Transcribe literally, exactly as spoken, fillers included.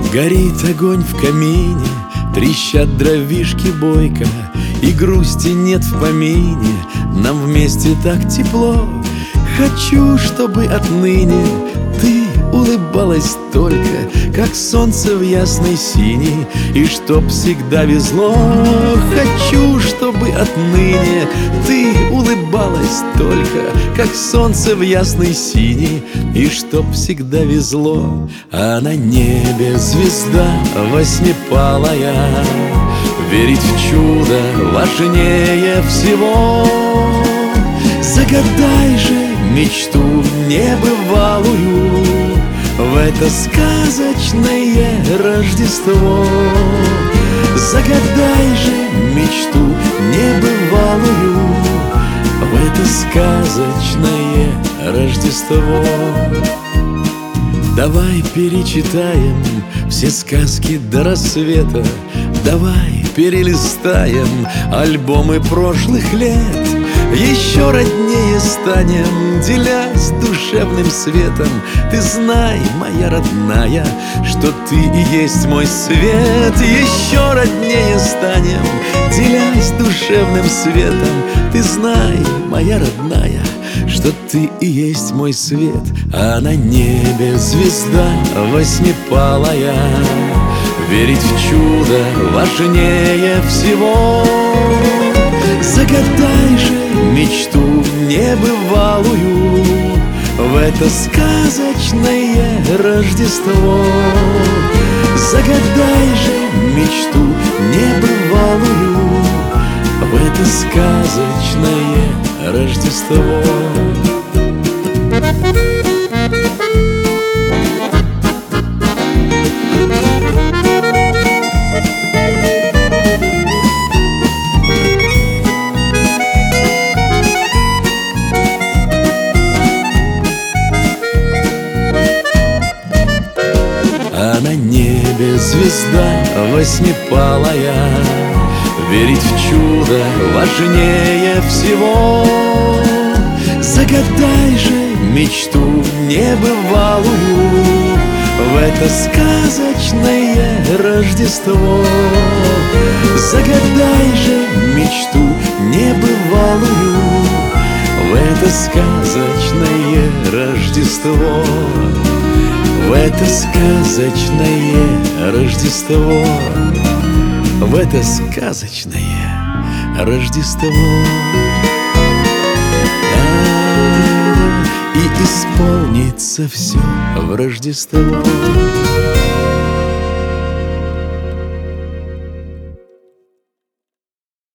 Горит огонь в камине, трещат дровишки бойко, и грусти нет в помине, нам вместе так тепло. Хочу, чтобы отныне ты улыбалась только, как солнце в ясной синей, и чтоб всегда везло. Хочу, чтобы отныне ты улыбалась только, как солнце в ясной синей, и чтоб всегда везло. А на небе звезда восьмипалая, верить в чудо важнее всего. Загадай же мечту небывалую в это сказочное Рождество. Загадай же мечту небывалую в это сказочное Рождество. Давай перечитаем все сказки до рассвета, давай перелистаем альбомы прошлых лет. Еще роднее станем, делясь душевным светом. Ты знай, моя родная, что ты и есть мой свет. Еще роднее станем, делясь душевным светом. Ты знай, моя родная, что ты и есть мой свет. А на небе звезда восьмипалая, верить в чудо важнее всего. Загадай же мечту небывалую в это сказочное Рождество. Загадай же мечту небывалую в это сказочное Рождество. А на небе звезда восьмипалая, верить в чудо важнее всего. Загадай же мечту небывалую в это сказочное Рождество. Загадай же мечту небывалую в это сказочное Рождество. В это сказочное Рождество, в это сказочное Рождество. Да, и исполнится все в Рождество.